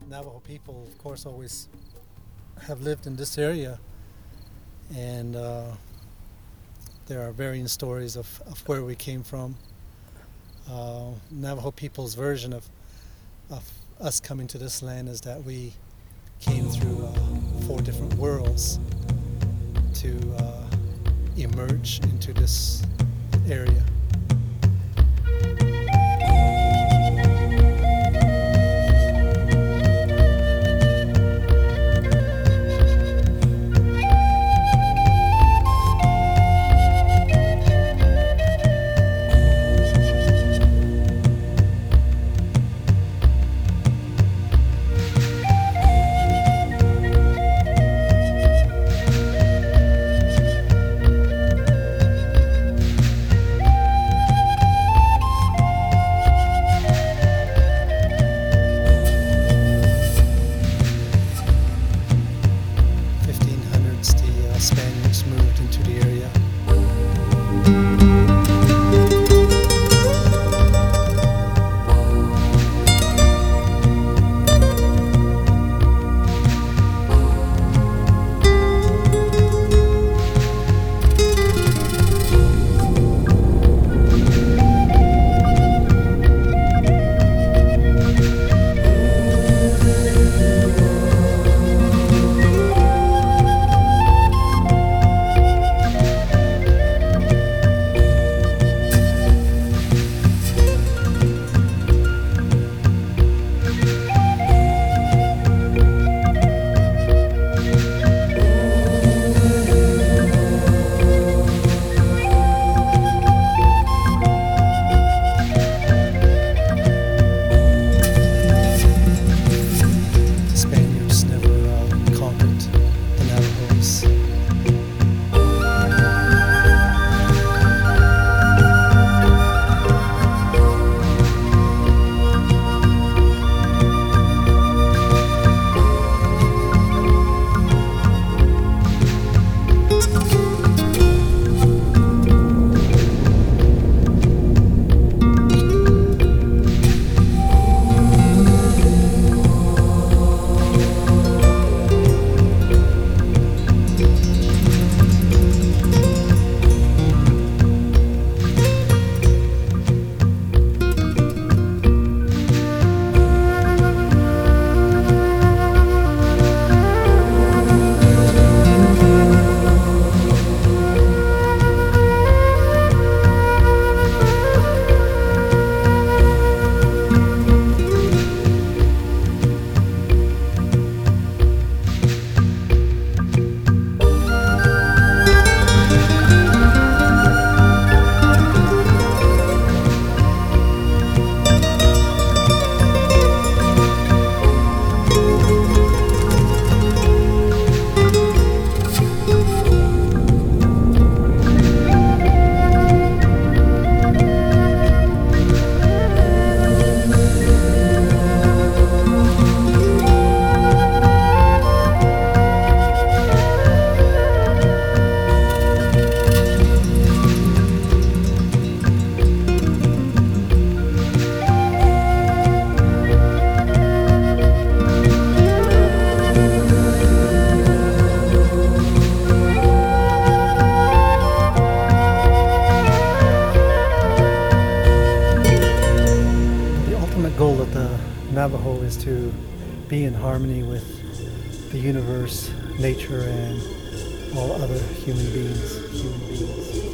Navajo people, of course, always have lived in this area, and there are varying stories of where we came from. Navajo people's version of us coming to this land is that we came through four different worlds to emerge into this area. The Spaniards moved into the area. Goal of the Navajo is to be in harmony with the universe, nature, and all other human beings.